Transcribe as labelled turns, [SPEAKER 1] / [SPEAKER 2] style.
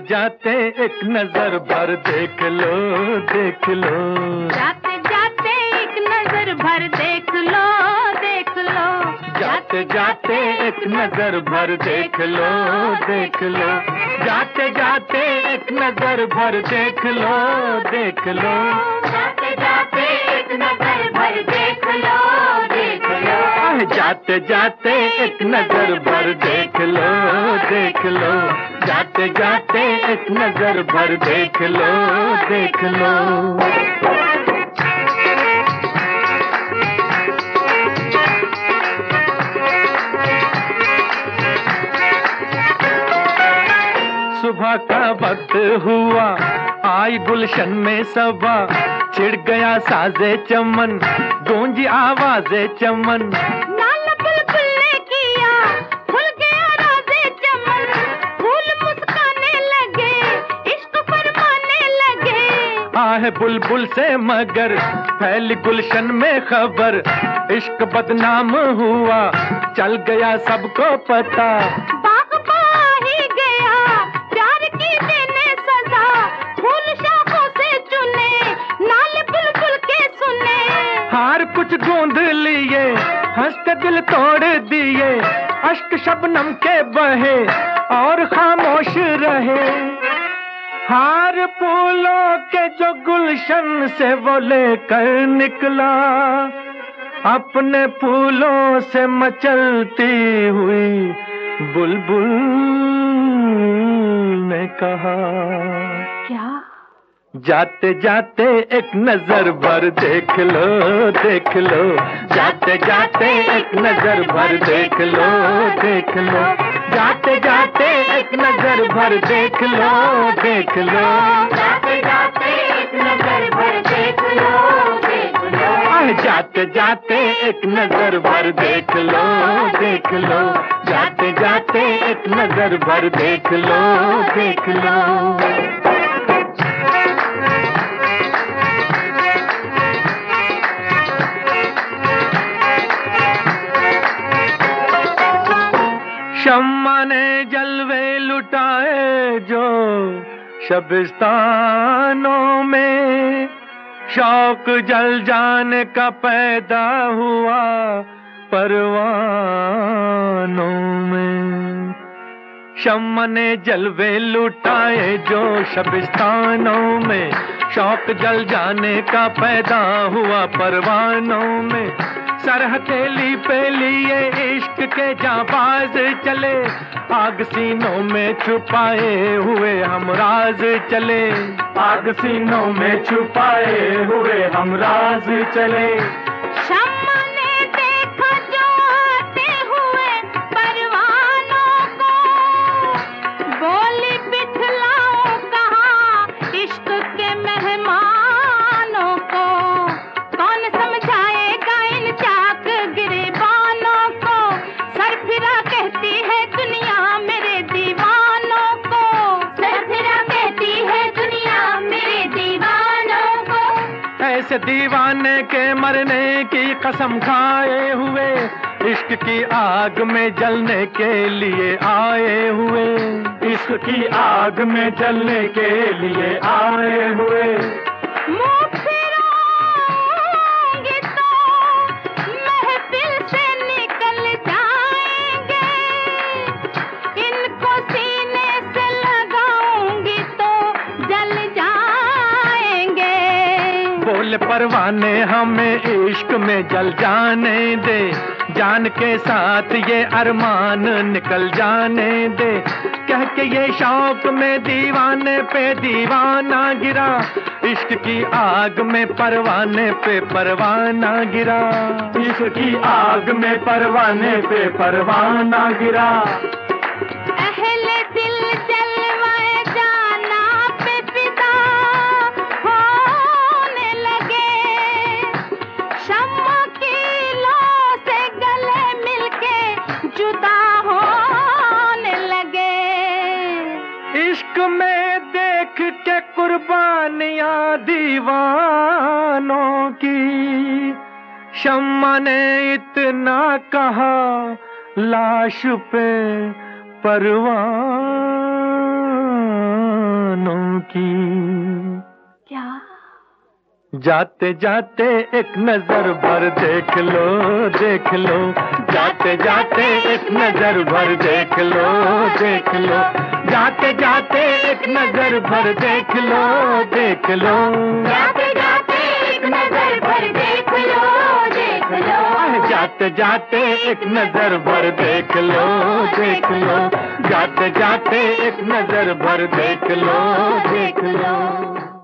[SPEAKER 1] जाते एक नजर भर देख लो, देख लो।
[SPEAKER 2] जाते जाते एक नजर भर देख लो, देख लो।
[SPEAKER 1] जाते जाते एक नजर भर देख लो, देख लो। जाते जाते एक नजर भर देख लो, देख लो।
[SPEAKER 2] जाते जाते एक नजर भर देख लो, देख लो।
[SPEAKER 1] जाते जाते एक नजर भर देख लो, देख लो। जाते जाते एक नजर भर देख लो, देख लो। सुबह का वक्त हुआ, आई गुलशन में सबा, छिड़ गया साजे चमन, गूंजी आवाज़े चमन।
[SPEAKER 2] नाला बुलबुल ने किया, खुल गया राज़े चमन, फूल मुस्काने लगे, इश्क फरमाने लगे।
[SPEAKER 1] आहे बुलबुल से मगर फैली गुलशन में खबर, इश्क बदनाम हुआ, चल गया सबको पता। हार कुछ गूंद लिए, हंस के दिल तोड़ दिए, अश्क शबनम के बहे और खामोश रहे। हार फूलों के जो गुलशन से वो लेकर निकला, अपने फूलों से मचलती हुई बुलबुल ने कहा,
[SPEAKER 2] क्या?
[SPEAKER 1] जाते जाते एक नजर भर देख लो, देख लो। जाते जाते एक नजर भर देख लो, देख लो। जाते जाते एक नजर भर देख लो, देख लो।
[SPEAKER 2] जाते जाते एक नजर भर देख लो, देख लो।
[SPEAKER 1] जाते जाते एक नजर भर देख लो, देख लो। जाते जाते एक नजर भर देख लो, देख लो। शम्मा ने जलवे लुटाए जो शबिस्तानों में, शौक जल जाने का पैदा हुआ परवानों में। शम्मा ने जलवे लुटाए जो शबिस्तानों में, शौक जल जाने का पैदा हुआ परवानों में। सर हथेली पे लिए इश्क के जाबाज चले, आग सीनों में छुपाए हुए हम राज चले। आग सीनों में छुपाए हुए हम राज चले।
[SPEAKER 2] शम्मा ने देखा जो आते हुए परवानों को, बोली बिठलाओ कहाँ इश्क के मेहमानों को। कौन समझाएगा इन चाक गिरेबानों को, सरफिरा कहती है दुनिया मेरे दीवानों को। सरफिरा कहती है दुनिया मेरे दीवानों को।
[SPEAKER 1] ऐसे दीवाने के मरने की कसम खाए हुए, इश्क की आग में जलने के लिए आए हुए। इश्क की आग में जलने के लिए आए हुए।
[SPEAKER 2] मुँह फिराऊंगी तो महफिल से निकल जाएंगे, इनको सीने से लगाऊंगी तो जल जाएंगे।
[SPEAKER 1] बोल परवाने हमें इश्क में जल जाने दे, जान के साथ ये अरमान निकल जाने दे। कह के ये शौक में दीवाने पे दीवाना गिरा, इश्क की आग में परवाने पे परवाना गिरा। इश्क की आग में परवाने पे परवाना गिरा।
[SPEAKER 2] अहले दिल जलवाए जाना पे फिदा होने लगे, शम्मा की लो से गले मिलके जुदा होने लगे।
[SPEAKER 1] इश्क में देख के कुर्बानियां दीवानों की, शम्मा ने इतना कहा लाश पे परवान की।
[SPEAKER 2] क्या?
[SPEAKER 1] जाते जाते एक नजर भर देख लो, देख लो। जाते जाते एक नजर भर देख लो, देख लो। जाते जाते एक नजर भर देख लो, देख लो।
[SPEAKER 2] जाते जाते एक नजर भर देख लो, देख लो।
[SPEAKER 1] जाते जाते एक नजर भर देख लो, देख लो। जाते जाते एक नजर भर देख लो, देख लो।